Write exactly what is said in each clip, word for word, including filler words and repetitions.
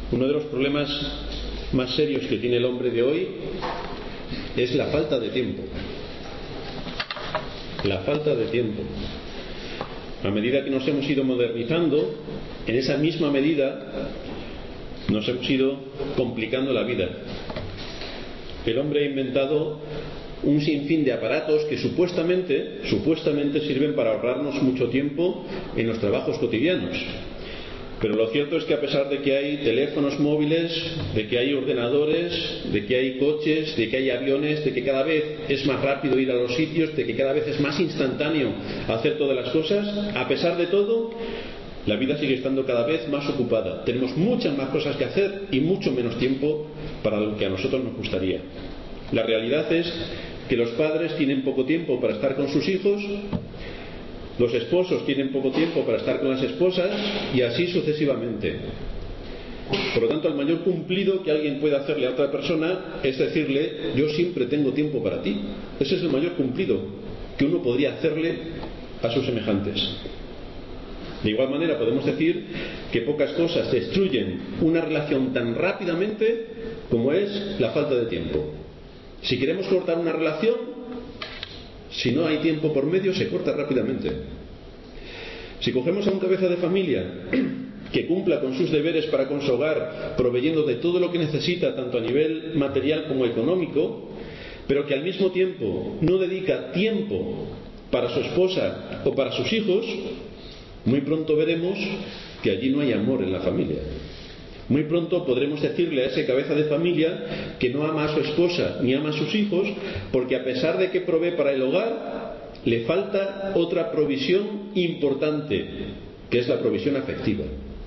Uno de los problemas más serios que tiene el hombre de hoy es la falta de tiempo. La falta de tiempo. A medida que nos hemos ido modernizando, en esa misma medida nos hemos ido complicando la vida. El hombre ha inventado un sinfín de aparatos que supuestamente, supuestamente sirven para ahorrarnos mucho tiempo en los trabajos cotidianos. Pero lo cierto es que a pesar de que hay teléfonos móviles, de que hay ordenadores, de que hay coches, de que hay aviones, de que cada vez es más rápido ir a los sitios, de que cada vez es más instantáneo hacer todas las cosas, a pesar de todo, la vida sigue estando cada vez más ocupada. Tenemos muchas más cosas que hacer y mucho menos tiempo para lo que a nosotros nos gustaría. La realidad es que los padres tienen poco tiempo para estar con sus hijos, los esposos tienen poco tiempo para estar con las esposas y así sucesivamente. Por lo tanto, el mayor cumplido que alguien puede hacerle a otra persona es decirle: yo siempre tengo tiempo para ti. Ese es el mayor cumplido que uno podría hacerle a sus semejantes. De igual manera podemos decir que pocas cosas destruyen una relación tan rápidamente como es la falta de tiempo. Si queremos cortar una relación, si no hay tiempo por medio, se corta rápidamente. Si cogemos a un cabeza de familia que cumpla con sus deberes para con su hogar, proveyendo de todo lo que necesita, tanto a nivel material como económico, pero que al mismo tiempo no dedica tiempo para su esposa o para sus hijos, muy pronto veremos que allí no hay amor en la familia. Muy pronto podremos decirle a ese cabeza de familia que no ama a su esposa ni ama a sus hijos, porque a pesar de que provee para el hogar, le falta otra provisión importante, que es la provisión afectiva.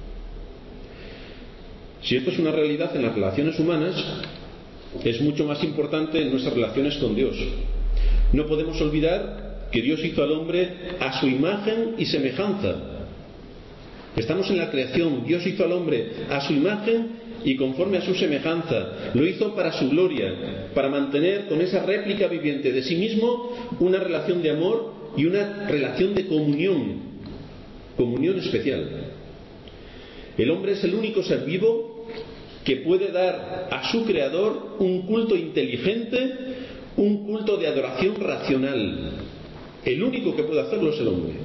Si esto es una realidad en las relaciones humanas, es mucho más importante en nuestras relaciones con Dios. No podemos olvidar que Dios hizo al hombre a su imagen y semejanza. Estamos en la creación. Dios hizo al hombre a su imagen y conforme a su semejanza. Lo hizo para su gloria, para mantener con esa réplica viviente de sí mismo una relación de amor y una relación de comunión, comunión especial. El hombre es el único ser vivo que puede dar a su creador un culto inteligente, un culto de adoración racional. El único que puede hacerlo es el hombre.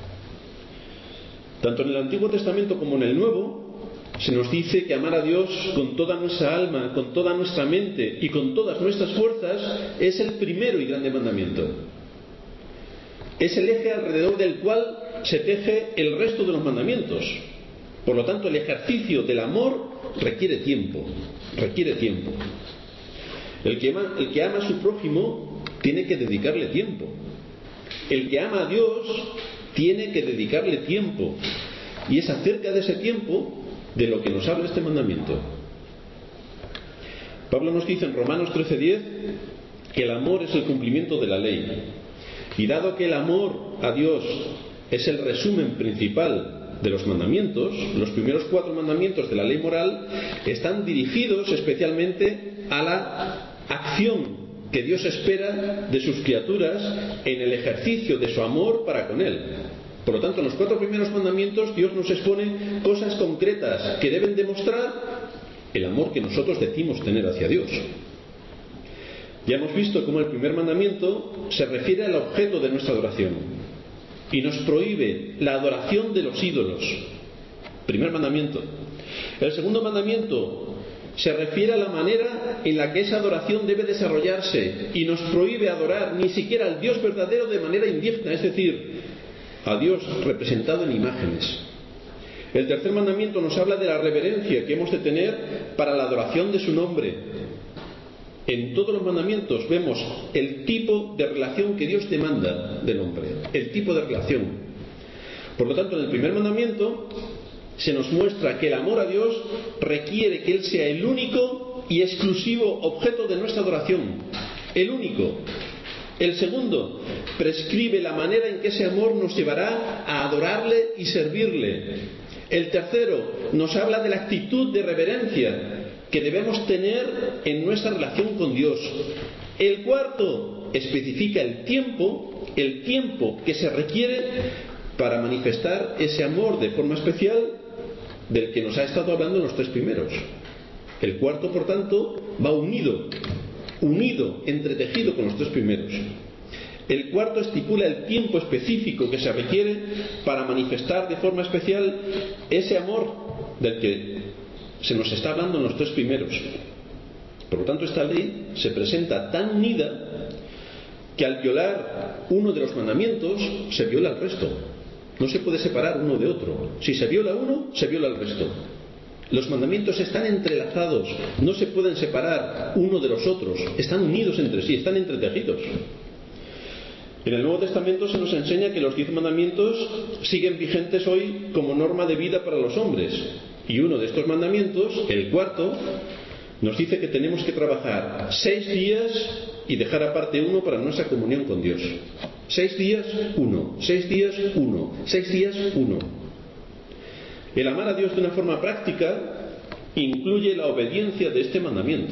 Tanto en el Antiguo Testamento como en el Nuevo se nos dice que amar a Dios con toda nuestra alma, con toda nuestra mente y con todas nuestras fuerzas es el primero y grande mandamiento. Es el eje alrededor del cual se teje el resto de los mandamientos. Por lo tanto, el ejercicio del amor requiere tiempo, requiere tiempo. El que ama, el que ama a su prójimo tiene que dedicarle tiempo. El que ama a Dios tiene que dedicarle tiempo, y es acerca de ese tiempo de lo que nos habla este mandamiento. Pablo nos dice en Romanos trece diez que el amor es el cumplimiento de la ley, y dado que el amor a Dios es el resumen principal de los mandamientos, los primeros cuatro mandamientos de la ley moral están dirigidos especialmente a la acción que Dios espera de sus criaturas en el ejercicio de su amor para con Él. Por lo tanto, en los cuatro primeros mandamientos Dios nos expone cosas concretas que deben demostrar el amor que nosotros decimos tener hacia Dios. Ya hemos visto cómo el primer mandamiento se refiere al objeto de nuestra adoración y nos prohíbe la adoración de los ídolos. Primer mandamiento. El segundo mandamiento se refiere a la manera en la que esa adoración debe desarrollarse y nos prohíbe adorar ni siquiera al Dios verdadero de manera indigna, es decir, a Dios representado en imágenes. El tercer mandamiento nos habla de la reverencia que hemos de tener para la adoración de su nombre. En todos los mandamientos vemos el tipo de relación que Dios demanda del hombre, el tipo de relación. Por lo tanto, en el primer mandamiento se nos muestra que el amor a Dios requiere que Él sea el único y exclusivo objeto de nuestra adoración. El único. El segundo, prescribe la manera en que ese amor nos llevará a adorarle y servirle. El tercero, nos habla de la actitud de reverencia que debemos tener en nuestra relación con Dios. El cuarto, especifica el tiempo, el tiempo que se requiere para manifestar ese amor de forma especial. del que nos ha estado hablando en los tres primeros. El cuarto, por tanto, va unido, unido, entretejido con los tres primeros. El cuarto estipula el tiempo específico que se requiere para manifestar de forma especial ese amor del que se nos está hablando en los tres primeros. Por lo tanto, esta ley se presenta tan unida que al violar uno de los mandamientos se viola el resto. No se puede separar uno de otro. Si se viola uno, se viola el resto. Los mandamientos están entrelazados, no se pueden separar uno de los otros, están unidos entre sí, están entretejidos. En el Nuevo Testamento se nos enseña que los diez mandamientos siguen vigentes hoy como norma de vida para los hombres. Y uno de estos mandamientos, el cuarto, nos dice que tenemos que trabajar seis días y dejar aparte uno para nuestra comunión con Dios. Seis días, uno. Seis días, uno. Seis días, uno. El amar a Dios de una forma práctica incluye la obediencia de este mandamiento.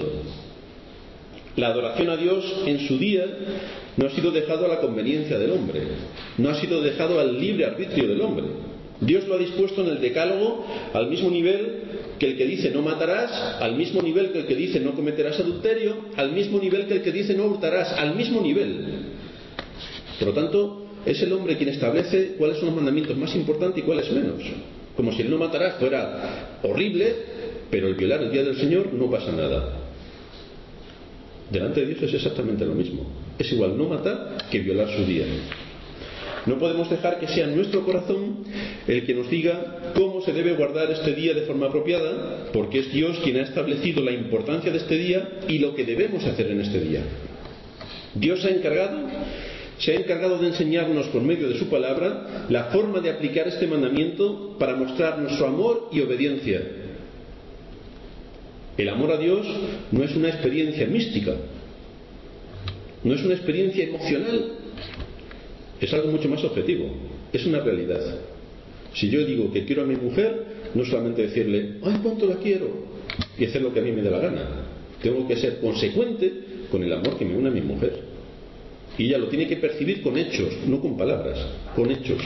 La adoración a Dios en su día no ha sido dejado a la conveniencia del hombre, no ha sido dejado al libre arbitrio del hombre. Dios lo ha dispuesto en el Decálogo al mismo nivel que el que dice no matarás, al mismo nivel que el que dice no cometerás adulterio, al mismo nivel que el que dice no hurtarás, al mismo nivel. Por lo tanto, es el hombre quien establece cuáles son los mandamientos más importantes y cuáles menos. Como si el no matarás fuera horrible, pero el violar el día del Señor no pasa nada. Delante de Dios es exactamente lo mismo. Es igual no matar que violar su día. No podemos dejar que sea nuestro corazón el que nos diga cómo se debe guardar este día de forma apropiada, porque es Dios quien ha establecido la importancia de este día y lo que debemos hacer en este día. Dios se ha encargado, se ha encargado de enseñarnos por medio de su palabra la forma de aplicar este mandamiento para mostrar nuestro amor y obediencia. El amor a Dios no es una experiencia mística, no es una experiencia emocional, es algo mucho más objetivo, es una realidad. Si yo digo que quiero a mi mujer, no solamente decirle, ¡ay, cuánto la quiero!, y hacer lo que a mí me dé la gana. Tengo que ser consecuente con el amor que me une a mi mujer. Y ella lo tiene que percibir con hechos, no con palabras, con hechos.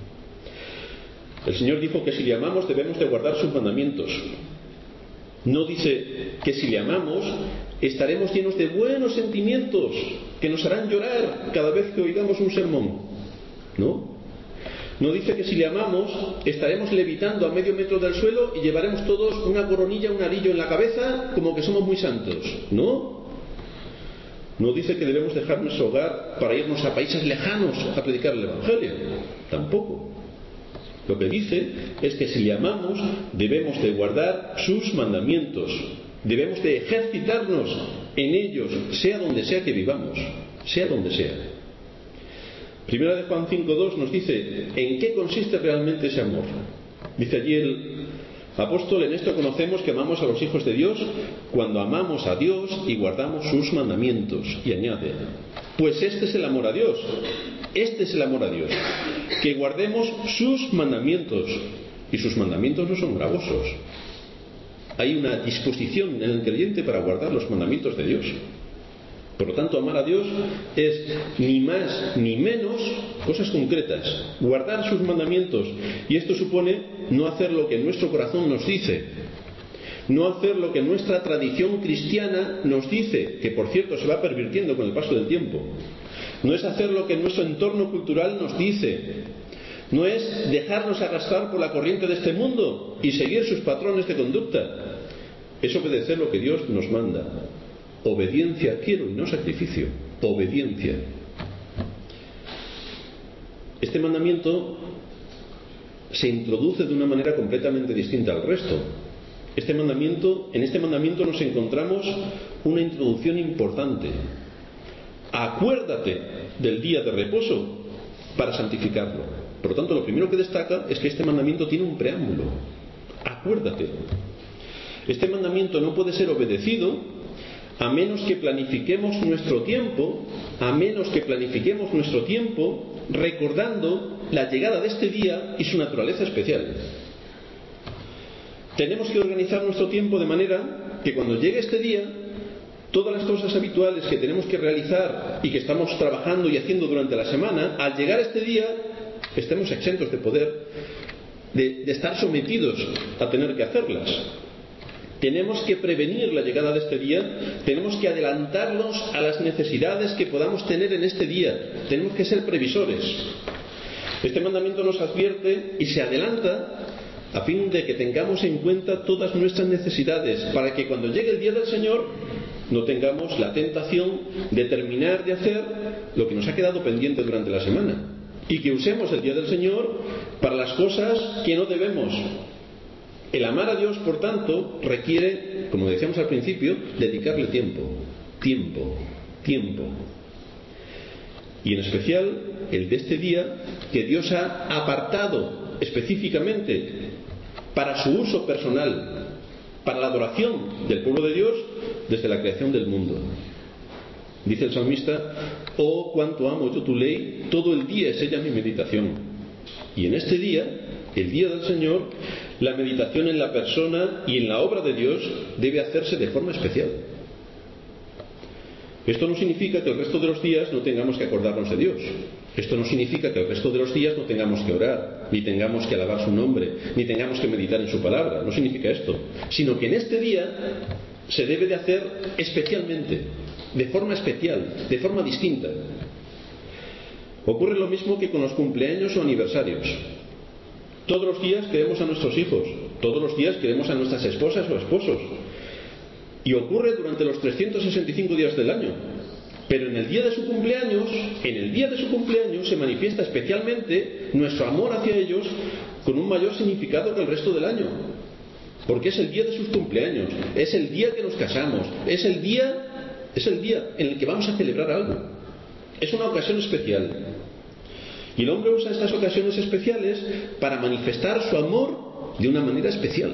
El Señor dijo que si le amamos debemos de guardar sus mandamientos. No dice que si le amamos estaremos llenos de buenos sentimientos que nos harán llorar cada vez que oigamos un sermón. No. No dice que si le amamos estaremos levitando a medio metro del suelo y llevaremos todos una coronilla, un arillo en la cabeza como que somos muy santos. No. No dice que debemos dejar nuestro hogar para irnos a países lejanos a predicar el Evangelio. Tampoco. Lo que dice es que si le amamos debemos de guardar sus mandamientos, debemos de ejercitarnos en ellos, sea donde sea que vivamos, sea donde sea. Primera de Juan cinco dos nos dice en qué consiste realmente ese amor. Dice allí el apóstol: en esto conocemos que amamos a los hijos de Dios cuando amamos a Dios y guardamos sus mandamientos. Y añade: pues este es el amor a Dios. Este es el amor a Dios, que guardemos sus mandamientos. Y sus mandamientos no son gravosos. Hay una disposición en el creyente para guardar los mandamientos de Dios. Por lo tanto, amar a Dios es ni más ni menos cosas concretas, guardar sus mandamientos. Y esto supone no hacer lo que nuestro corazón nos dice, no hacer lo que nuestra tradición cristiana nos dice, que por cierto se va pervirtiendo con el paso del tiempo. No es hacer lo que nuestro entorno cultural nos dice, no es dejarnos arrastrar por la corriente de este mundo y seguir sus patrones de conducta. Es obedecer lo que Dios nos manda. Obediencia quiero y no sacrificio. Obediencia. Este mandamiento se introduce de una manera completamente distinta al resto. Este mandamiento, en este mandamiento nos encontramos una introducción importante. Acuérdate del día de reposo para santificarlo. Por lo tanto, lo primero que destaca es que este mandamiento tiene un preámbulo. Acuérdate. Este mandamiento no puede ser obedecido a menos que planifiquemos nuestro tiempo, a menos que planifiquemos nuestro tiempo recordando la llegada de este día y su naturaleza especial. Tenemos que organizar nuestro tiempo de manera que cuando llegue este día, todas las cosas habituales que tenemos que realizar y que estamos trabajando y haciendo durante la semana, al llegar a este día estemos exentos de poder de, de estar sometidos a tener que hacerlas. Tenemos que prevenir la llegada de este día, tenemos que adelantarnos a las necesidades que podamos tener en este día, tenemos que ser previsores. Este mandamiento nos advierte y se adelanta a fin de que tengamos en cuenta todas nuestras necesidades, para que cuando llegue el día del Señor no tengamos la tentación de terminar de hacer lo que nos ha quedado pendiente durante la semana, y que usemos el día del Señor para las cosas que no debemos. El amar a Dios, por tanto, requiere, como decíamos al principio, dedicarle tiempo, tiempo, tiempo. Y en especial el de este día que Dios ha apartado específicamente para su uso personal, para la adoración del pueblo de Dios desde la creación del mundo. Dice el salmista: oh, cuánto amo yo tu ley, todo el día es ella mi meditación. Y en este día, el día del Señor, la meditación en la persona y en la obra de Dios debe hacerse de forma especial. Esto no significa que el resto de los días no tengamos que acordarnos de Dios. Esto no significa que el resto de los días no tengamos que orar, ni tengamos que alabar su nombre, ni tengamos que meditar en su palabra. No significa esto. Sino que en este día se debe de hacer especialmente, de forma especial, de forma distinta. Ocurre lo mismo que con los cumpleaños o aniversarios. Todos los días queremos a nuestros hijos, todos los días queremos a nuestras esposas o esposos. Y ocurre durante los trescientos sesenta y cinco días del año. Pero en el día de su cumpleaños, en el día de su cumpleaños se manifiesta especialmente nuestro amor hacia ellos con un mayor significado que el resto del año. Porque es el día de sus cumpleaños, es el día que nos casamos, es el día, es el día en el que vamos a celebrar algo. Es una ocasión especial. Y el hombre usa estas ocasiones especiales para manifestar su amor de una manera especial.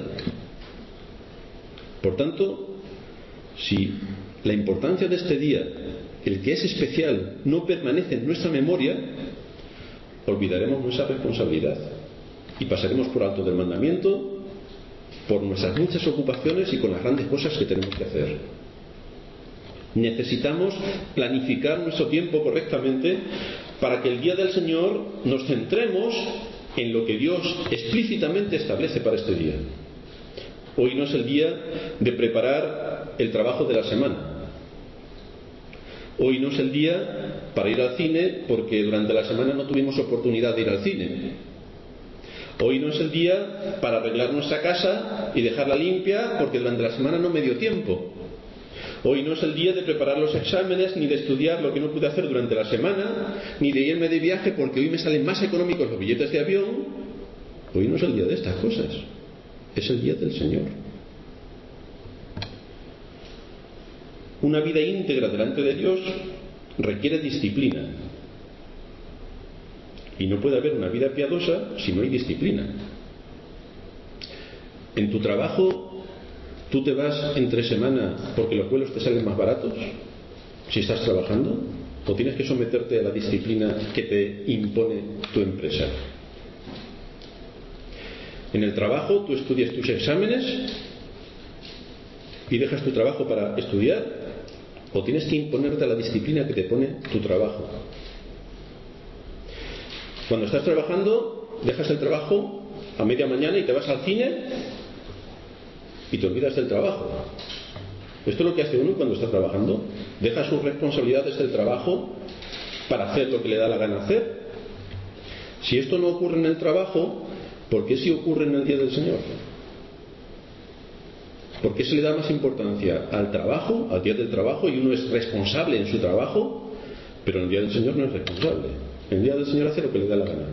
Por tanto, si la importancia de este día, el que es especial, no permanece en nuestra memoria, olvidaremos nuestra responsabilidad y pasaremos por alto del mandamiento, por nuestras muchas ocupaciones y con las grandes cosas que tenemos que hacer. Necesitamos planificar nuestro tiempo correctamente para que el día del Señor nos centremos en lo que Dios explícitamente establece para este día. Hoy no es el día de preparar el trabajo de la semana. Hoy no es el día para ir al cine porque durante la semana no tuvimos oportunidad de ir al cine. Hoy no es el día para arreglar nuestra casa y dejarla limpia porque durante la semana no me dio tiempo. Hoy no es el día de preparar los exámenes, ni de estudiar lo que no pude hacer durante la semana, ni de irme de viaje porque hoy me salen más económicos los billetes de avión. Hoy no es el día de estas cosas. Es el día del Señor. Una vida íntegra delante de Dios requiere disciplina. Y no puede haber una vida piadosa si no hay disciplina. En tu trabajo, ¿tú te vas entre semana porque los vuelos te salen más baratos? Si estás trabajando, ¿o tienes que someterte a la disciplina que te impone tu empresa? En el trabajo, tú estudias tus exámenes y dejas tu trabajo para estudiar, o tienes que imponerte a la disciplina que te pone tu trabajo. Cuando estás trabajando, dejas el trabajo a media mañana y te vas al cine y te olvidas del trabajo. Esto es lo que hace uno cuando está trabajando. Deja sus responsabilidades del trabajo para hacer lo que le da la gana hacer. Si esto no ocurre en el trabajo, ¿por qué sí ocurre en el día del Señor? ¿Por qué se le da más importancia al trabajo, al día del trabajo, y uno es responsable en su trabajo, pero en el día del Señor no es responsable? En el día del Señor hace lo que le da la gana.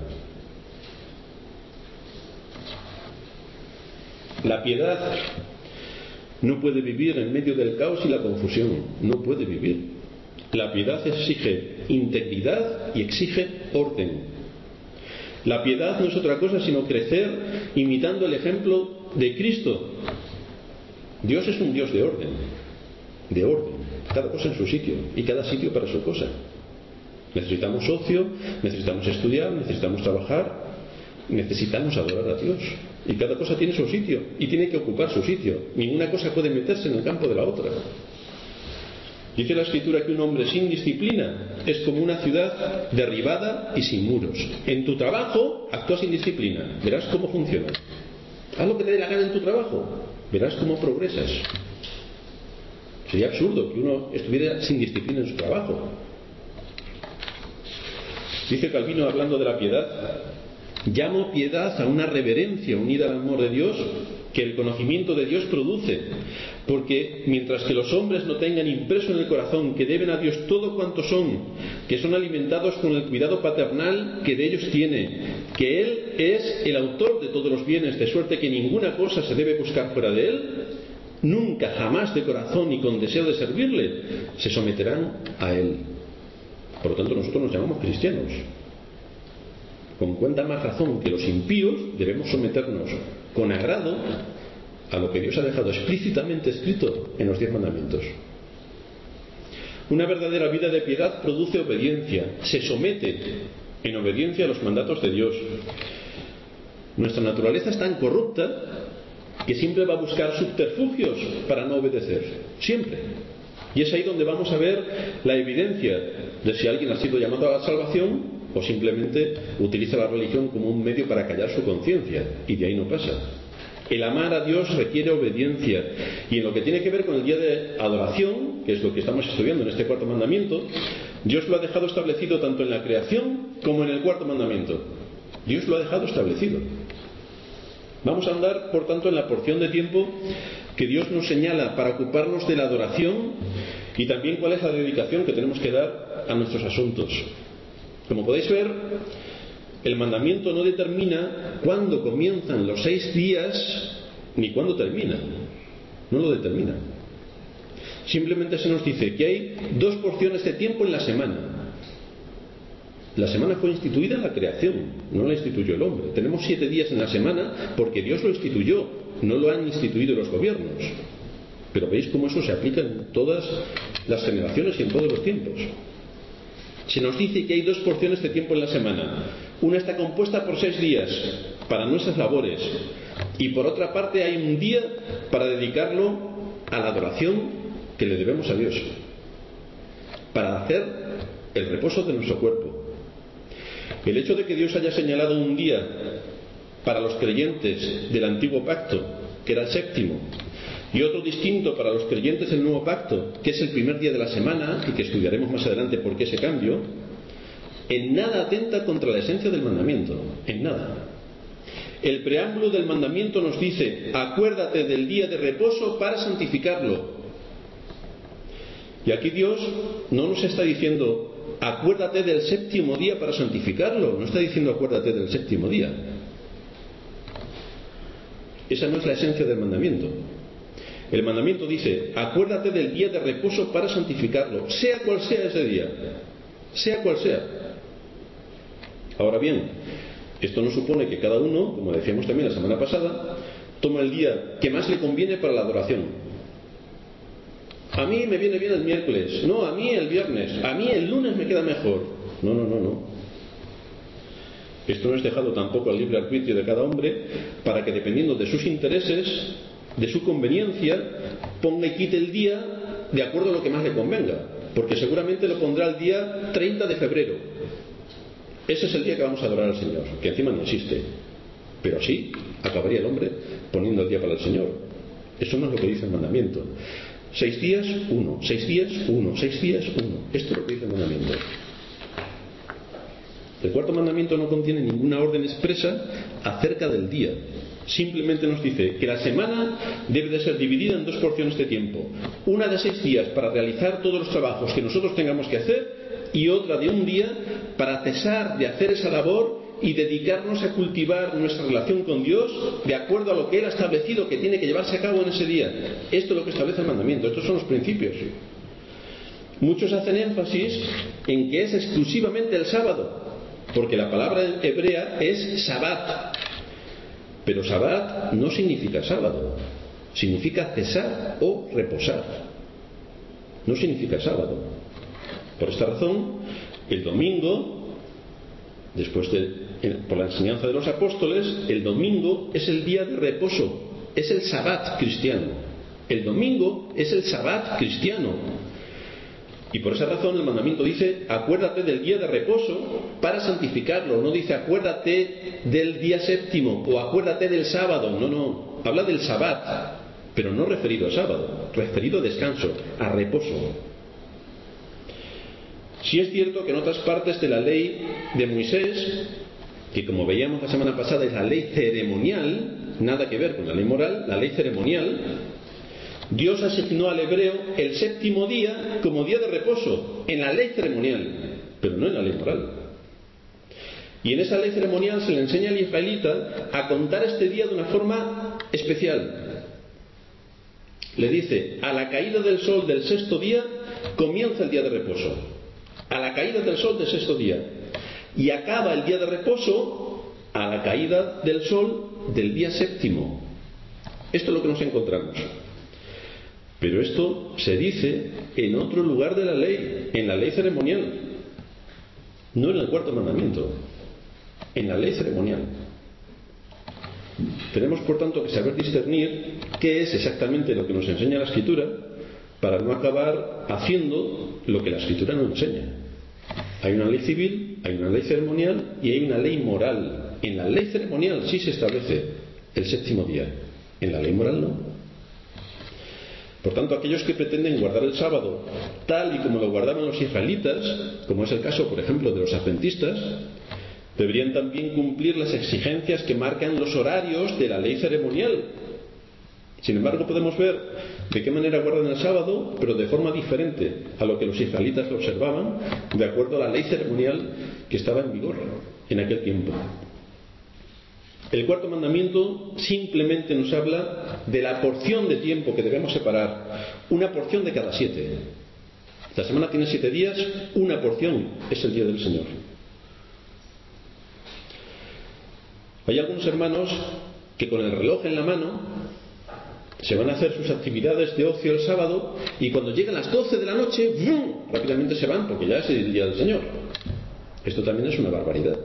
La piedad no puede vivir en medio del caos y la confusión. No puede vivir. La piedad exige integridad y exige orden. La piedad no es otra cosa sino crecer imitando el ejemplo de Cristo. Dios es un Dios de orden, de orden, cada cosa en su sitio y cada sitio para su cosa. Necesitamos ocio, necesitamos estudiar, necesitamos trabajar, necesitamos adorar a Dios, y cada cosa tiene su sitio y tiene que ocupar su sitio. Ninguna cosa puede meterse en el campo de la otra. Dice la Escritura que un hombre sin disciplina es como una ciudad derribada y sin muros. En tu trabajo actúa sin disciplina, verás cómo funciona. Haz lo que te dé la gana en tu trabajo, verás cómo progresas. Sería absurdo que uno estuviera sin disciplina en su trabajo. Dice Calvino, hablando de la piedad: llamo piedad a una reverencia unida al amor de Dios que el conocimiento de Dios produce, porque mientras que los hombres no tengan impreso en el corazón que deben a Dios todo cuanto son, que son alimentados con el cuidado paternal que de ellos tiene, que Él es el autor de todos los bienes, de suerte que ninguna cosa se debe buscar fuera de Él, nunca, jamás de corazón y con deseo de servirle, se someterán a Él. Por lo tanto, nosotros nos llamamos cristianos. Con cuánta más razón que los impíos debemos someternos con agrado a lo que Dios ha dejado explícitamente escrito en los diez mandamientos. Una verdadera vida de piedad produce obediencia, se somete en obediencia a los mandatos de Dios. Nuestra naturaleza es tan corrupta que siempre va a buscar subterfugios para no obedecer, siempre. Y es ahí donde vamos a ver la evidencia de si alguien ha sido llamado a la salvación o simplemente utiliza la religión como un medio para callar su conciencia, y de ahí no pasa. El amar a Dios requiere obediencia, y en lo que tiene que ver con el día de adoración, que es lo que estamos estudiando en este cuarto mandamiento, Dios lo ha dejado establecido tanto en la creación como en el cuarto mandamiento. Dios lo ha dejado establecido. Vamos a andar, por tanto, en la porción de tiempo que Dios nos señala para ocuparnos de la adoración, y también cuál es la dedicación que tenemos que dar a nuestros asuntos. Como podéis ver, el mandamiento no determina cuándo comienzan los seis días ni cuándo terminan. No lo determina. Simplemente se nos dice que hay dos porciones de tiempo en la semana. La semana fue instituida en la creación, no la instituyó el hombre. Tenemos siete días en la semana porque Dios lo instituyó, no lo han instituido los gobiernos. Pero veis cómo eso se aplica en todas las generaciones y en todos los tiempos. Se nos dice que hay dos porciones de tiempo en la semana. Una está compuesta por seis días para nuestras labores, y por otra parte hay un día para dedicarlo a la adoración que le debemos a Dios, para hacer el reposo de nuestro cuerpo. El hecho de que Dios haya señalado un día para los creyentes del antiguo pacto, que era el séptimo, y otro distinto para los creyentes del nuevo pacto, que es el primer día de la semana, y que estudiaremos más adelante por qué ese cambio, en nada atenta contra la esencia del mandamiento, en nada. El preámbulo del mandamiento nos dice: acuérdate del día de reposo para santificarlo. Y aquí Dios no nos está diciendo acuérdate del séptimo día para santificarlo, no está diciendo acuérdate del séptimo día. Esa no es la esencia del mandamiento. El mandamiento dice: acuérdate del día de reposo para santificarlo, sea cual sea ese día, sea cual sea. Ahora bien, esto no supone que cada uno, como decíamos también la semana pasada, toma el día que más le conviene para la adoración. A mí me viene bien el miércoles, no, a mí el viernes, a mí el lunes me queda mejor. No, no, no, no. Esto no es dejado tampoco al libre arbitrio de cada hombre para que, dependiendo de sus intereses, de su conveniencia, ponga y quite el día de acuerdo a lo que más le convenga, porque seguramente lo pondrá el día treinta de febrero. Ese es el día que vamos a adorar al Señor, que encima no existe, pero así acabaría el hombre poniendo el día para el Señor. Eso no es lo que dice el mandamiento. Seis días, uno, seis días, uno, seis días, uno. Esto es lo que dice el mandamiento. El cuarto mandamiento no contiene ninguna orden expresa acerca del día. Simplemente nos dice que la semana debe de ser dividida en dos porciones de tiempo. Una de seis días para realizar todos los trabajos que nosotros tengamos que hacer, y otra de un día para cesar de hacer esa labor y dedicarnos a cultivar nuestra relación con Dios de acuerdo a lo que Él ha establecido que tiene que llevarse a cabo en ese día. Esto es lo que establece el mandamiento, estos son los principios. Muchos hacen énfasis en que es exclusivamente el sábado, porque la palabra hebrea es Sabbat. Pero Sabbat no significa sábado, significa cesar o reposar. No significa sábado. Por esta razón, el domingo, después de, por la enseñanza de los apóstoles, el domingo es el día de reposo, es el Sabbat cristiano. El domingo es el Sabbat cristiano. Y por esa razón el mandamiento dice: acuérdate del día de reposo para santificarlo. No dice acuérdate del día séptimo o acuérdate del sábado. No, no. Habla del sabbat, pero no referido a sábado, referido a descanso, a reposo. Sí es cierto que en otras partes de la ley de Moisés, que como veíamos la semana pasada es la ley ceremonial, nada que ver con la ley moral, la ley ceremonial, Dios asignó al hebreo el séptimo día como día de reposo, en la ley ceremonial, pero no en la ley moral. Y en esa ley ceremonial se le enseña al israelita a contar este día de una forma especial. Le dice: a la caída del sol del sexto día comienza el día de reposo. A la caída del sol del sexto día. Y acaba el día de reposo a la caída del sol del día séptimo. Esto es lo que nos encontramos. Pero esto se dice en otro lugar de la ley, en la ley ceremonial, no en el cuarto mandamiento, en la ley ceremonial. Tenemos por tanto que saber discernir qué es exactamente lo que nos enseña la Escritura para no acabar haciendo lo que la Escritura no enseña. Hay una ley civil, hay una ley ceremonial y hay una ley moral. En la ley ceremonial sí se establece el séptimo día, en la ley moral no. Por tanto, aquellos que pretenden guardar el sábado tal y como lo guardaban los israelitas, como es el caso, por ejemplo, de los adventistas, deberían también cumplir las exigencias que marcan los horarios de la ley ceremonial. Sin embargo, podemos ver de qué manera guardan el sábado, pero de forma diferente a lo que los israelitas lo observaban, de acuerdo a la ley ceremonial que estaba en vigor en aquel tiempo. El cuarto mandamiento simplemente nos habla de la porción de tiempo que debemos separar, una porción de cada siete. La semana tiene siete días, una porción es el día del Señor. Hay algunos hermanos que con el reloj en la mano se van a hacer sus actividades de ocio el sábado y cuando llegan las doce de la noche, ¡bum!, rápidamente se van porque ya es el día del Señor. Esto también es una barbaridad.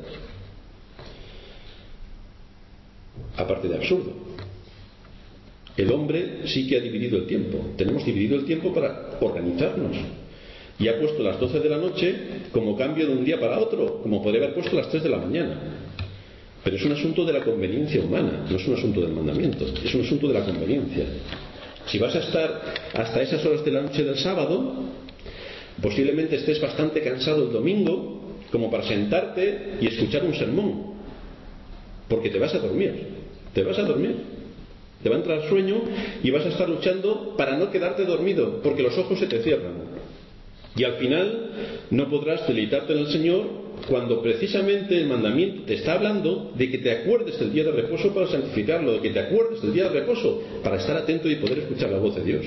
Aparte de absurdo. El hombre sí que ha dividido el tiempo. Tenemos dividido el tiempo para organizarnos. Y ha puesto las doce de la noche como cambio de un día para otro, como podría haber puesto las tres de la mañana. Pero es un asunto de la conveniencia humana, no es un asunto del mandamiento, es un asunto de la conveniencia. Si vas a estar hasta esas horas de la noche del sábado, posiblemente estés bastante cansado el domingo como para sentarte y escuchar un sermón, porque te vas a dormir. Te vas a dormir, te va a entrar sueño y vas a estar luchando para no quedarte dormido, porque los ojos se te cierran. Y al final no podrás deleitarte en el Señor cuando precisamente el mandamiento te está hablando de que te acuerdes del día de reposo para santificarlo, de que te acuerdes del día de reposo para estar atento y poder escuchar la voz de Dios.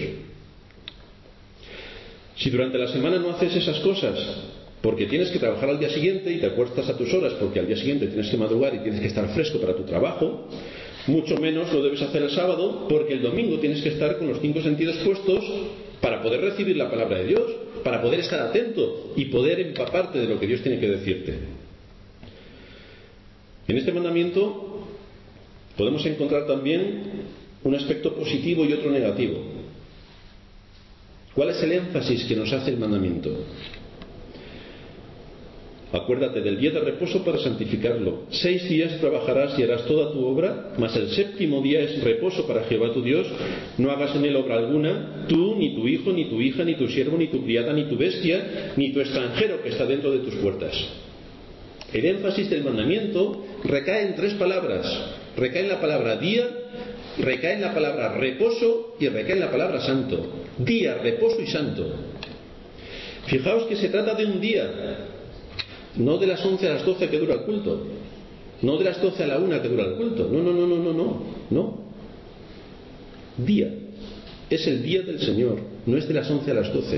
Si durante la semana no haces esas cosas porque tienes que trabajar al día siguiente y te acuestas a tus horas porque al día siguiente tienes que madrugar y tienes que estar fresco para tu trabajo, mucho menos lo debes hacer el sábado porque el domingo tienes que estar con los cinco sentidos puestos para poder recibir la palabra de Dios, para poder estar atento y poder empaparte de lo que Dios tiene que decirte. En este mandamiento podemos encontrar también un aspecto positivo y otro negativo. ¿Cuál es el énfasis que nos hace el mandamiento? Acuérdate del día de reposo para santificarlo. Seis días trabajarás y harás toda tu obra, mas el séptimo día es reposo para Jehová tu Dios. No hagas en él obra alguna, tú, ni tu hijo, ni tu hija, ni tu siervo, ni tu criada, ni tu bestia, ni tu extranjero que está dentro de tus puertas. El énfasis del mandamiento recae en tres palabras. Recae en la palabra día, recae en la palabra reposo y recae en la palabra santo. Día, reposo y santo. Fijaos que se trata de un día. No de las once a las doce que dura el culto. No de las doce a la una que dura el culto. No, no, no, no, no, no. No. Día. Es el día del Señor. No es de las once a las doce.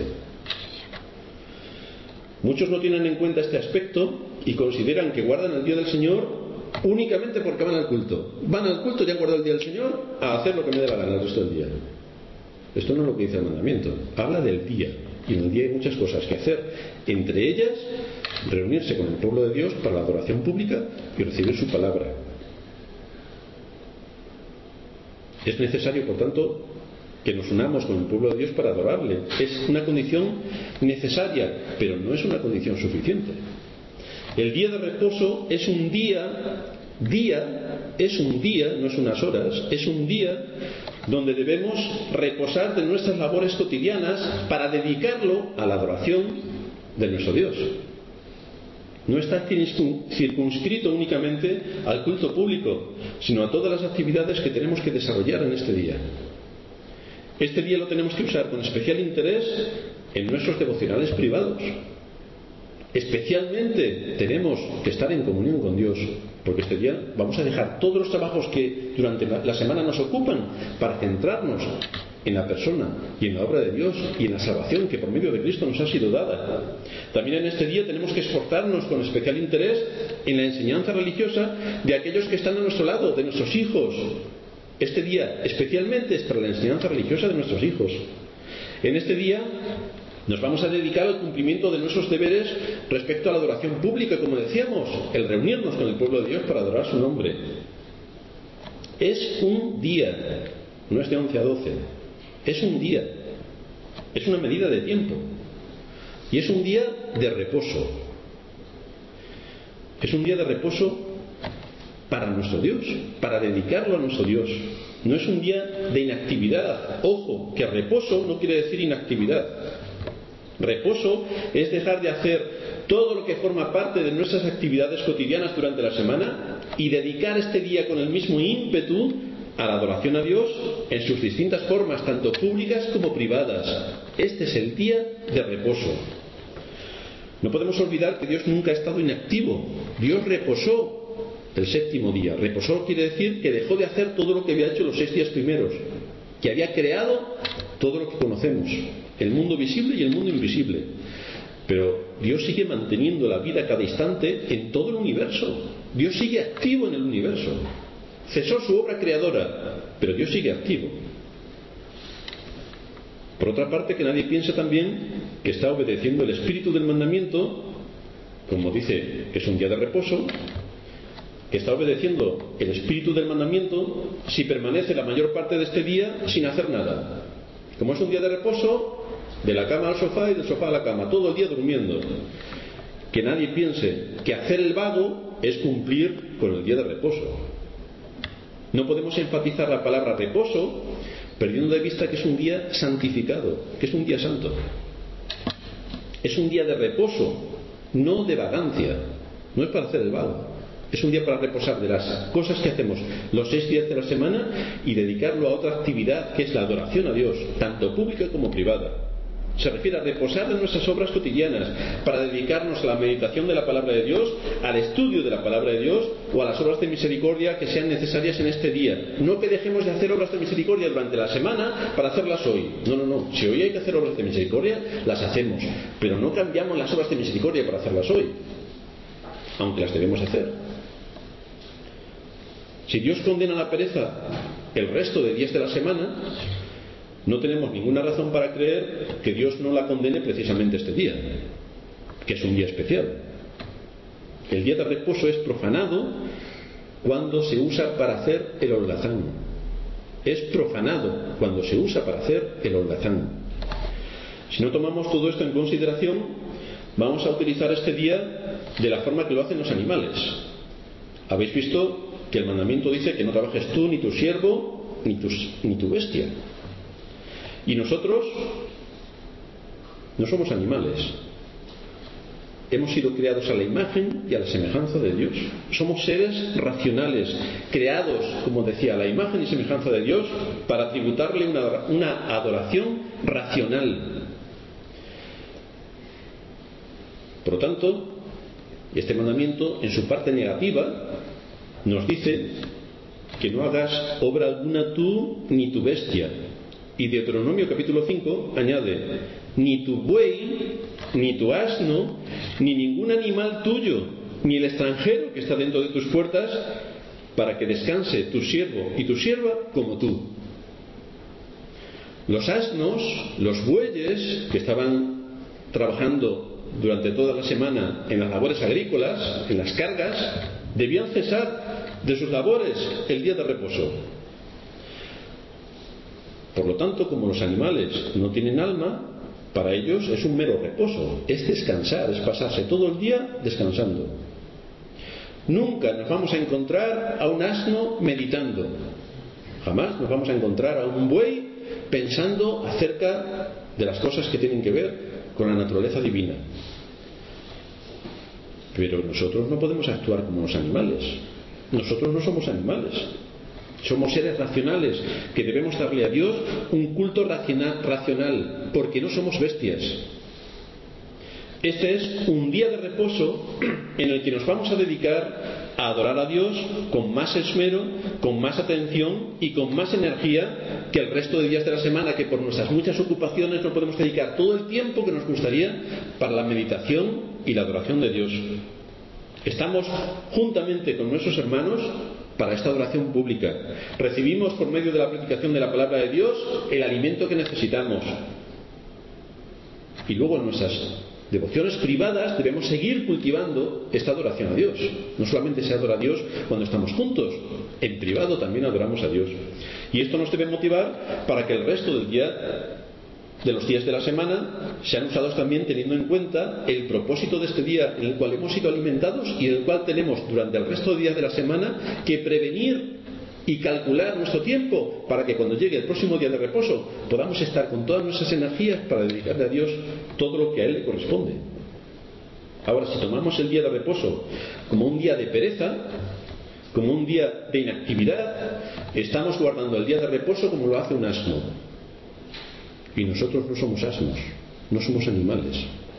Muchos no tienen en cuenta este aspecto y consideran que guardan el día del Señor únicamente porque van al culto. Van al culto y han guardado el día del Señor a hacer lo que me dé la gana el resto del día. Esto no es lo que dice el mandamiento. Habla del día. Y en el día hay muchas cosas que hacer. Entre ellas, reunirse con el pueblo de Dios para la adoración pública y recibir su palabra. Es necesario, por tanto, que nos unamos con el pueblo de Dios para adorarle. Es una condición necesaria, pero no es una condición suficiente. El día de reposo es un día, día, es un día, no es unas horas, es un día donde debemos reposar de nuestras labores cotidianas para dedicarlo a la adoración de nuestro Dios. No está circunscrito únicamente al culto público, sino a todas las actividades que tenemos que desarrollar en este día. Este día lo tenemos que usar con especial interés en nuestros devocionales privados. Especialmente tenemos que estar en comunión con Dios, porque este día vamos a dejar todos los trabajos que durante la semana nos ocupan para centrarnos en la persona y en la obra de Dios y en la salvación que por medio de Cristo nos ha sido dada. También en este día tenemos que esforzarnos con especial interés en la enseñanza religiosa de aquellos que están a nuestro lado, de nuestros hijos. Este día especialmente es para la enseñanza religiosa de nuestros hijos. En este día nos vamos a dedicar al cumplimiento de nuestros deberes respecto a la adoración pública, como decíamos, el reunirnos con el pueblo de Dios para adorar su nombre. Es un día, no es de once a doce, es un día, es una medida de tiempo y es un día de reposo. Es un día de reposo para nuestro Dios, para dedicarlo a nuestro Dios. No es un día de inactividad. Ojo, que reposo no quiere decir inactividad. Reposo es dejar de hacer todo lo que forma parte de nuestras actividades cotidianas durante la semana y dedicar este día con el mismo ímpetu a la adoración a Dios en sus distintas formas, tanto públicas como privadas. Este es el día de reposo. No podemos olvidar que Dios nunca ha estado inactivo. Dios reposó el séptimo día. Reposó quiere decir que dejó de hacer todo lo que había hecho los seis días primeros, que había creado todo lo que conocemos, el mundo visible y el mundo invisible. Pero Dios sigue manteniendo la vida cada instante en todo el universo. Dios sigue activo en el universo. Cesó su obra creadora, pero Dios sigue activo. Por otra parte, que nadie piense también que está obedeciendo el espíritu del mandamiento, como dice que es un día de reposo, que está obedeciendo el espíritu del mandamiento si permanece la mayor parte de este día sin hacer nada. Como es un día de reposo, de la cama al sofá y del sofá a la cama, todo el día durmiendo. Que nadie piense que hacer el vago es cumplir con el día de reposo. No podemos enfatizar la palabra reposo perdiendo de vista que es un día santificado, que es un día santo. Es un día de reposo, no de vagancia. No es para hacer el vago. Es un día para reposar de las cosas que hacemos los seis días de la semana y dedicarlo a otra actividad que es la adoración a Dios, tanto pública como privada. Se refiere a reposar de nuestras obras cotidianas para dedicarnos a la meditación de la palabra de Dios, al estudio de la palabra de Dios o a las obras de misericordia que sean necesarias en este día. No que dejemos de hacer obras de misericordia durante la semana para hacerlas hoy. No, no, no. Si hoy hay que hacer obras de misericordia, las hacemos. Pero no cambiamos las obras de misericordia para hacerlas hoy, aunque las debemos hacer. Si Dios condena la pereza el resto de días de la semana, no tenemos ninguna razón para creer que Dios no la condene precisamente este día, que es un día especial. El día de reposo es profanado cuando se usa para hacer el holgazán. Es profanado cuando se usa para hacer el holgazán. Si no tomamos todo esto en consideración, vamos a utilizar este día de la forma que lo hacen los animales. Habéis visto que el mandamiento dice que no trabajes tú, ni tu siervo, ni tu, ni tu bestia. Y nosotros no somos animales. Hemos sido creados a la imagen y a la semejanza de Dios. Somos seres racionales, creados, como decía, a la imagen y semejanza de Dios para tributarle una, una adoración racional. Por lo tanto, este mandamiento, en su parte negativa, nos dice que no hagas obra alguna tú ni tu bestia. Y Deuteronomio capítulo cinco añade: ni tu buey, ni tu asno, ni ningún animal tuyo, ni el extranjero que está dentro de tus puertas, para que descanse tu siervo y tu sierva como tú. Los asnos, los bueyes que estaban trabajando durante toda la semana en las labores agrícolas, en las cargas, debían cesar de sus labores el día de reposo. Por lo tanto, como los animales no tienen alma, para ellos es un mero reposo, es descansar, es pasarse todo el día descansando. Nunca nos vamos a encontrar a un asno meditando, jamás nos vamos a encontrar a un buey pensando acerca de las cosas que tienen que ver con la naturaleza divina. Pero nosotros no podemos actuar como los animales. Nosotros no somos animales. Somos seres racionales que debemos darle a Dios un culto racional, racional, porque no somos bestias. Este es un día de reposo en el que nos vamos a dedicar a adorar a Dios con más esmero, con más atención y con más energía que el resto de días de la semana, que por nuestras muchas ocupaciones no podemos dedicar todo el tiempo que nos gustaría para la meditación y la adoración de Dios. Estamos juntamente con nuestros hermanos para esta adoración pública. Recibimos por medio de la predicación de la palabra de Dios el alimento que necesitamos. Y luego en nuestras devociones privadas debemos seguir cultivando esta adoración a Dios. No solamente se adora a Dios cuando estamos juntos, en privado también adoramos a Dios. Y esto nos debe motivar para que el resto del día, de los días de la semana, sean usados también teniendo en cuenta el propósito de este día en el cual hemos sido alimentados y en el cual tenemos durante el resto de días de la semana que prevenir y calcular nuestro tiempo para que cuando llegue el próximo día de reposo podamos estar con todas nuestras energías para dedicarle a Dios todo lo que a Él le corresponde. Ahora, si tomamos el día de reposo como un día de pereza, como un día de inactividad, estamos guardando el día de reposo como lo hace un asno. Y nosotros no somos asnos, no somos animales.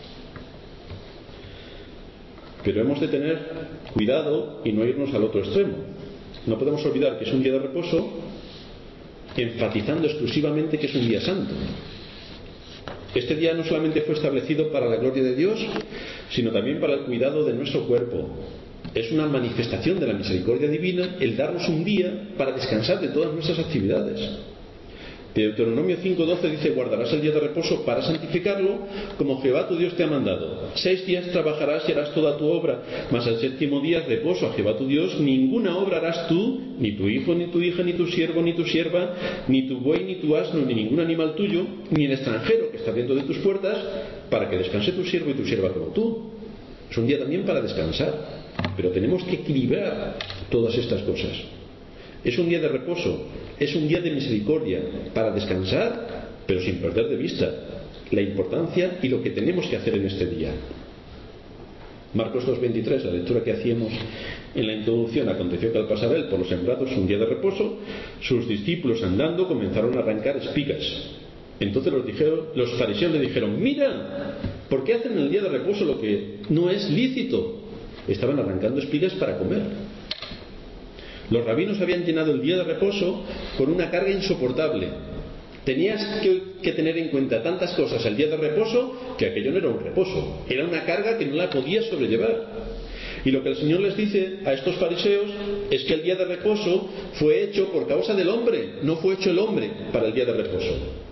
Pero hemos de tener cuidado y no irnos al otro extremo. No podemos olvidar que es un día de reposo enfatizando exclusivamente que es un día santo. Este día no solamente fue establecido para la gloria de Dios, sino también para el cuidado de nuestro cuerpo. Es una manifestación de la misericordia divina el darnos un día para descansar de todas nuestras actividades. Deuteronomio cinco doce dice: guardarás el día de reposo para santificarlo, como Jehová tu Dios te ha mandado. Seis días trabajarás y harás toda tu obra, mas el séptimo día reposo a Jehová tu Dios. Ninguna obra harás tú, ni tu hijo, ni tu hija, ni tu siervo, ni tu sierva, ni tu buey, ni tu asno, ni ningún animal tuyo, ni el extranjero que está dentro de tus puertas, para que descanse tu siervo y tu sierva como tú. Es un día también para descansar, pero tenemos que equilibrar todas estas cosas. Es un día de reposo, es un día de misericordia, para descansar, pero sin perder de vista la importancia y lo que tenemos que hacer en este día. Marcos dos veintitrés, la lectura que hacíamos en la introducción: aconteció que al pasar él por los sembrados un día de reposo, sus discípulos andando comenzaron a arrancar espigas. Entonces los, dijeron, los fariseos le dijeron: mira, ¿por qué hacen en el día de reposo lo que no es lícito? Estaban arrancando espigas para comer. Los rabinos habían llenado el día de reposo con una carga insoportable. Tenías que, que tener en cuenta tantas cosas el día de reposo que aquello no era un reposo, era una carga que no la podías sobrellevar. Y lo que el Señor les dice a estos fariseos es que el día de reposo fue hecho por causa del hombre, no fue hecho el hombre para el día de reposo.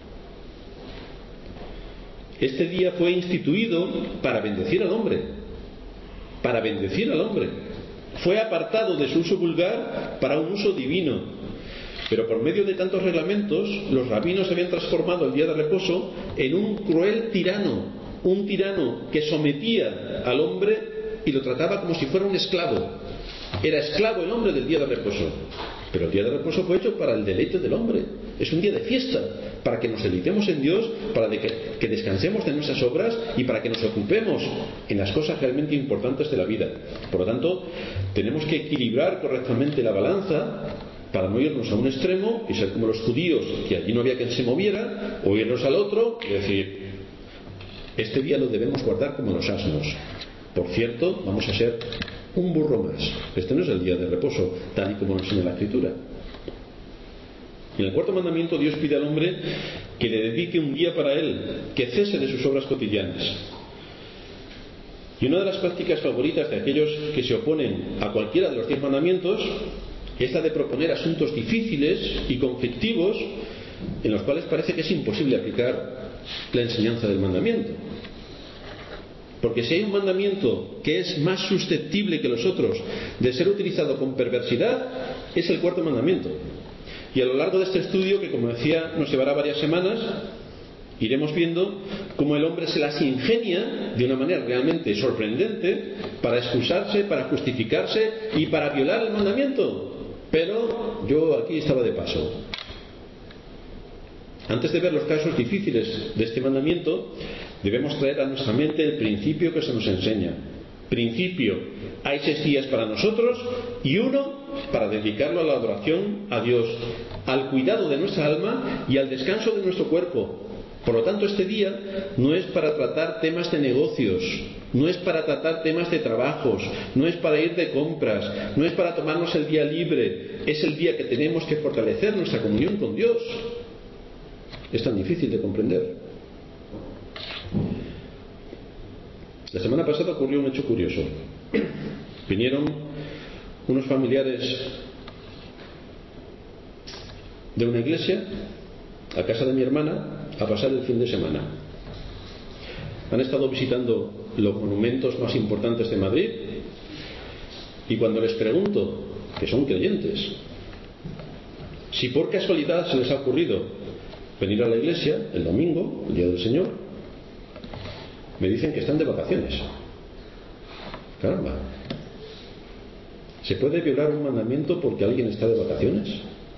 Este día fue instituido para bendecir al hombre, para bendecir al hombre. Fue apartado de su uso vulgar para un uso divino. Pero por medio de tantos reglamentos, los rabinos habían transformado el día de reposo en un cruel tirano, un tirano que sometía al hombre y lo trataba como si fuera un esclavo. Era esclavo el hombre del día de reposo. Pero el día de reposo fue hecho para el deleite del hombre. Es un día de fiesta, para que nos deleitemos en Dios, para que, que descansemos de nuestras obras y para que nos ocupemos en las cosas realmente importantes de la vida. Por lo tanto, tenemos que equilibrar correctamente la balanza para no irnos a un extremo y ser como los judíos, que allí no había quien se moviera, o irnos al otro y decir: este día lo debemos guardar como los asnos. Por cierto, vamos a ser un burro más. Este no es el día de reposo, tal y como nos enseña la Escritura. En el cuarto mandamiento, Dios pide al hombre que le dedique un día para él, que cese de sus obras cotidianas. Y una de las prácticas favoritas de aquellos que se oponen a cualquiera de los diez mandamientos es la de proponer asuntos difíciles y conflictivos en los cuales parece que es imposible aplicar la enseñanza del mandamiento. Porque si hay un mandamiento que es más susceptible que los otros de ser utilizado con perversidad, es el cuarto mandamiento. Y a lo largo de este estudio, que como decía nos llevará varias semanas, iremos viendo cómo el hombre se las ingenia de una manera realmente sorprendente para excusarse, para justificarse y para violar el mandamiento. Pero yo aquí estaba de paso. Antes de ver los casos difíciles de este mandamiento, debemos traer a nuestra mente el principio que se nos enseña. Principio: hay seis días para nosotros y uno para dedicarlo a la adoración a Dios, al cuidado de nuestra alma y al descanso de nuestro cuerpo. Por lo tanto, este día no es para tratar temas de negocios, no es para tratar temas de trabajos, no es para ir de compras, no es para tomarnos el día libre. Es el día que tenemos que fortalecer nuestra comunión con Dios. Es tan difícil de comprender. La semana pasada ocurrió un hecho curioso. Vinieron unos familiares de una iglesia a casa de mi hermana a pasar el fin de semana. Han estado visitando los monumentos más importantes de Madrid, y cuando les pregunto, que son creyentes, si por casualidad se les ha ocurrido venir a la iglesia el domingo, el día del Señor, me dicen que están de vacaciones. Caramba, ¿se puede violar un mandamiento porque alguien está de vacaciones?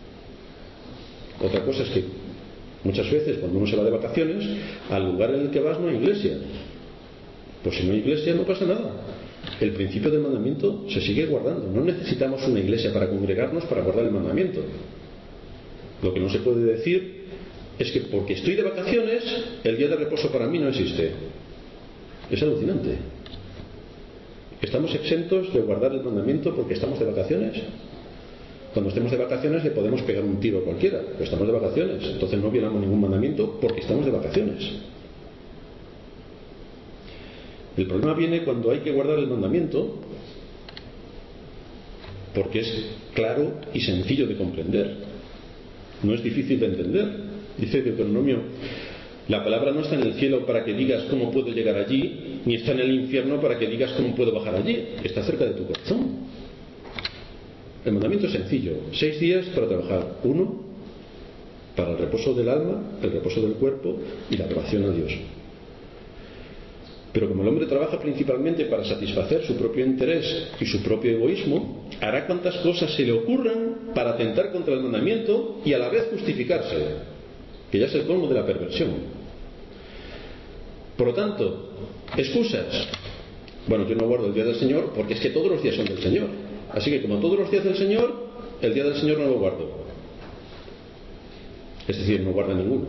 Otra cosa es que muchas veces cuando uno se va de vacaciones, al lugar en el que vas no hay iglesia. Pues si no hay iglesia no pasa nada. El principio del mandamiento se sigue guardando. No necesitamos una iglesia para congregarnos para guardar el mandamiento. Lo que no se puede decir es que porque estoy de vacaciones, el día de reposo para mí no existe. Es alucinante. ¿Estamos exentos de guardar el mandamiento porque estamos de vacaciones? Cuando estemos de vacaciones le podemos pegar un tiro a cualquiera, pero estamos de vacaciones, entonces no violamos ningún mandamiento porque estamos de vacaciones. El problema viene cuando hay que guardar el mandamiento, porque es claro y sencillo de comprender, no es difícil de entender. Dice Deuteronomio: la palabra no está en el cielo para que digas cómo puedo llegar allí, ni está en el infierno para que digas cómo puedo bajar allí. Está cerca de tu corazón. El mandamiento es sencillo: seis días para trabajar, uno para el reposo del alma, el reposo del cuerpo y la adoración a Dios. Pero como el hombre trabaja principalmente para satisfacer su propio interés y su propio egoísmo, hará cuantas cosas se le ocurran para atentar contra el mandamiento y a la vez justificarse, que ya es el colmo de la perversión. Por lo tanto, excusas: bueno, yo no guardo el día del Señor porque es que todos los días son del Señor, así que como todos los días del Señor, el día del Señor no lo guardo. Es decir, no guarda ninguno.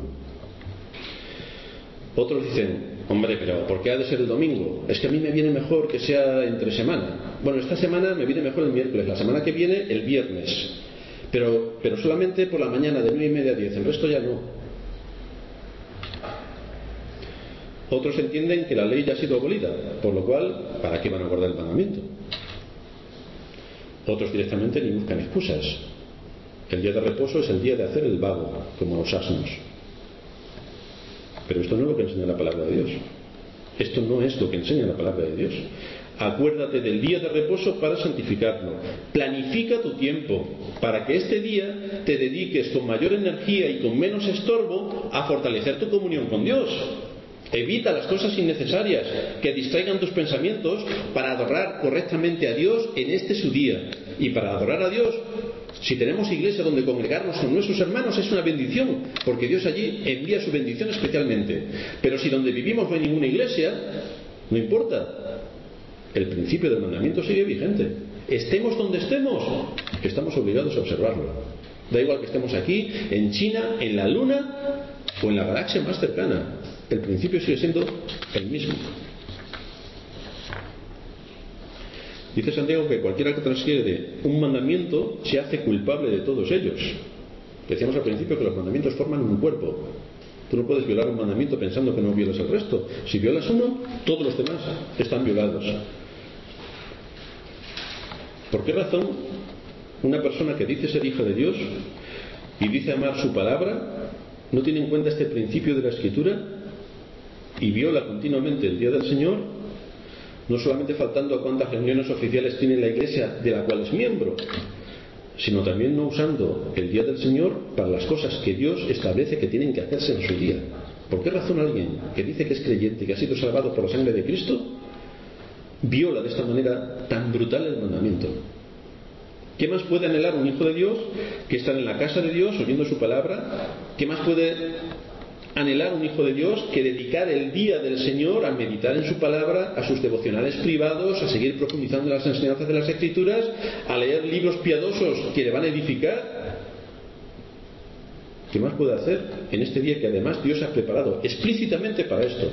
Otros dicen: hombre, pero ¿por qué ha de ser el domingo? Es que a mí me viene mejor que sea entre semana. Bueno, esta semana me viene mejor el miércoles, la semana que viene el viernes, pero, pero solamente por la mañana de nueve y media a diez, el resto ya no. Otros entienden que la ley ya ha sido abolida, por lo cual, ¿para qué van a guardar el mandamiento? Otros directamente ni buscan excusas. El día de reposo es el día de hacer el vago, como los asnos. Pero esto no es lo que enseña la palabra de Dios. Esto no es lo que enseña la palabra de Dios. Acuérdate del día de reposo para santificarlo. Planifica tu tiempo para que este día te dediques con mayor energía y con menos estorbo a fortalecer tu comunión con Dios. Evita las cosas innecesarias que distraigan tus pensamientos para adorar correctamente a Dios en este su día. Y para adorar a Dios, si tenemos iglesia donde congregarnos con nuestros hermanos, es una bendición, porque Dios allí envía su bendición especialmente. Pero si donde vivimos no hay ninguna iglesia, no importa, el principio del mandamiento sigue vigente. Estemos donde estemos, estamos obligados a observarlo. Da igual que estemos aquí, en China, en la Luna o en la galaxia más cercana, el principio sigue siendo el mismo. Dice Santiago que cualquiera que transgrede un mandamiento se hace culpable de todos ellos. Decíamos al principio que los mandamientos forman un cuerpo. Tú no puedes violar un mandamiento pensando que no violas el resto. Si violas uno, todos los demás están violados. ¿Por qué razón una persona que dice ser hija de Dios y dice amar su palabra no tiene en cuenta este principio de la Escritura y viola continuamente el día del Señor? No solamente faltando a cuántas reuniones oficiales tiene la iglesia de la cual es miembro, sino también no usando el día del Señor para las cosas que Dios establece que tienen que hacerse en su día. ¿Por qué razón alguien que dice que es creyente, que ha sido salvado por la sangre de Cristo, viola de esta manera tan brutal el mandamiento? ¿Qué más puede anhelar un hijo de Dios que estar en la casa de Dios oyendo su palabra? ¿Qué más puede anhelar un hijo de Dios que dedicar el día del Señor a meditar en su palabra, a sus devocionales privados, a seguir profundizando en las enseñanzas de las Escrituras, a leer libros piadosos que le van a edificar? ¿Qué más puede hacer en este día que además Dios ha preparado explícitamente para esto?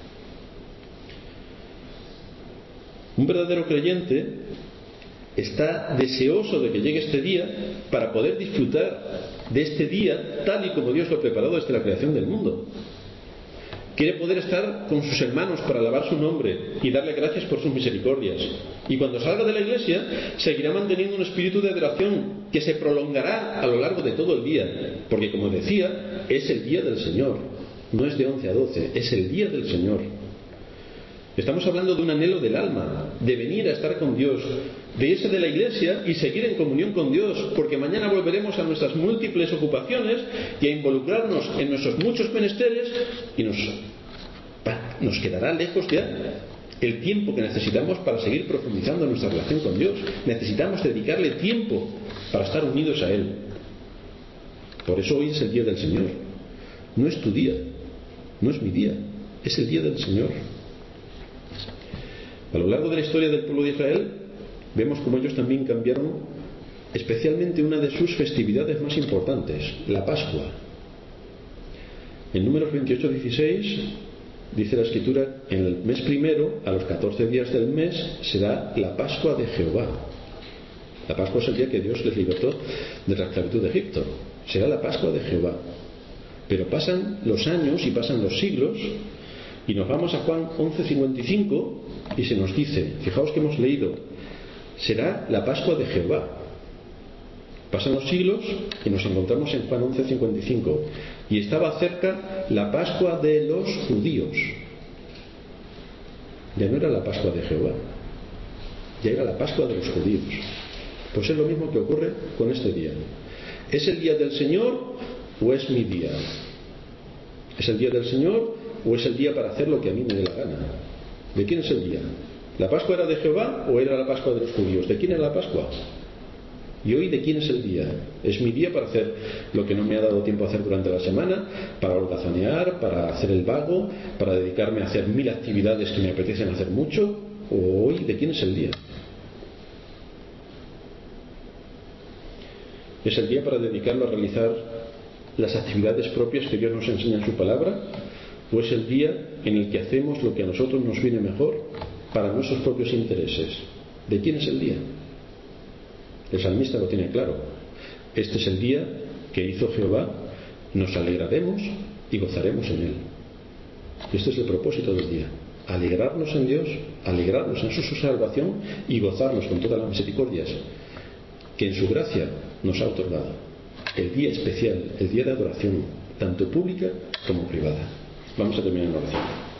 Un verdadero creyente está deseoso de que llegue este día para poder disfrutar de este día tal y como Dios lo ha preparado desde la creación del mundo. Quiere poder estar con sus hermanos para alabar su nombre y darle gracias por sus misericordias. Y cuando salga de la iglesia seguirá manteniendo un espíritu de adoración que se prolongará a lo largo de todo el día, porque, como decía, es el día del Señor. No es de once a doce, es el día del Señor. Estamos hablando de un anhelo del alma, de venir a estar con Dios, de irse de la iglesia y seguir en comunión con Dios, porque mañana volveremos a nuestras múltiples ocupaciones y a involucrarnos en nuestros muchos menesteres y nos, nos quedará lejos ya el tiempo que necesitamos para seguir profundizando en nuestra relación con Dios. Necesitamos dedicarle tiempo para estar unidos a Él. Por eso hoy es el día del Señor. No es tu día, no es mi día, es el día del Señor. A lo largo de la historia del pueblo de Israel vemos cómo ellos también cambiaron especialmente una de sus festividades más importantes, la Pascua. En Números veintiocho dieciséis dice la Escritura: en el mes primero, a los catorce días del mes, será la Pascua de Jehová. La Pascua es el día que Dios les libertó de la esclavitud de Egipto. Será la Pascua de Jehová. Pero pasan los años y pasan los siglos y nos vamos a Juan once cincuenta y cinco y se nos dice, fijaos que hemos leído, será la Pascua de Jehová. Pasan los siglos y nos encontramos en Juan once cincuenta y cinco y estaba cerca la Pascua de los judíos. Ya no era la Pascua de Jehová, ya era la Pascua de los judíos. Pues es lo mismo que ocurre con este día. ¿Es el día del Señor o es mi día? ¿Es el día del Señor o es el día para hacer lo que a mí me dé la gana? ¿De quién es el día? ¿La Pascua era de Jehová o era la Pascua de los judíos? ¿De quién era la Pascua? ¿Y hoy de quién es el día? ¿Es mi día para hacer lo que no me ha dado tiempo a hacer durante la semana? ¿Para holgazanear? ¿Para hacer el vago? ¿Para dedicarme a hacer mil actividades que me apetecen hacer mucho? ¿O hoy de quién es el día? ¿Es el día para dedicarlo a realizar las actividades propias que Dios nos enseña en su palabra? ¿O es el día en el que hacemos lo que a nosotros nos viene mejor para nuestros propios intereses? ¿De quién es el día? El salmista lo tiene claro. Este es el día que hizo Jehová, nos alegraremos y gozaremos en él. Este es el propósito del día: alegrarnos en Dios, alegrarnos en su salvación y gozarnos con todas las misericordias que en su gracia nos ha otorgado. El día especial, el día de adoración, tanto pública como privada. Vamos a terminar en oración.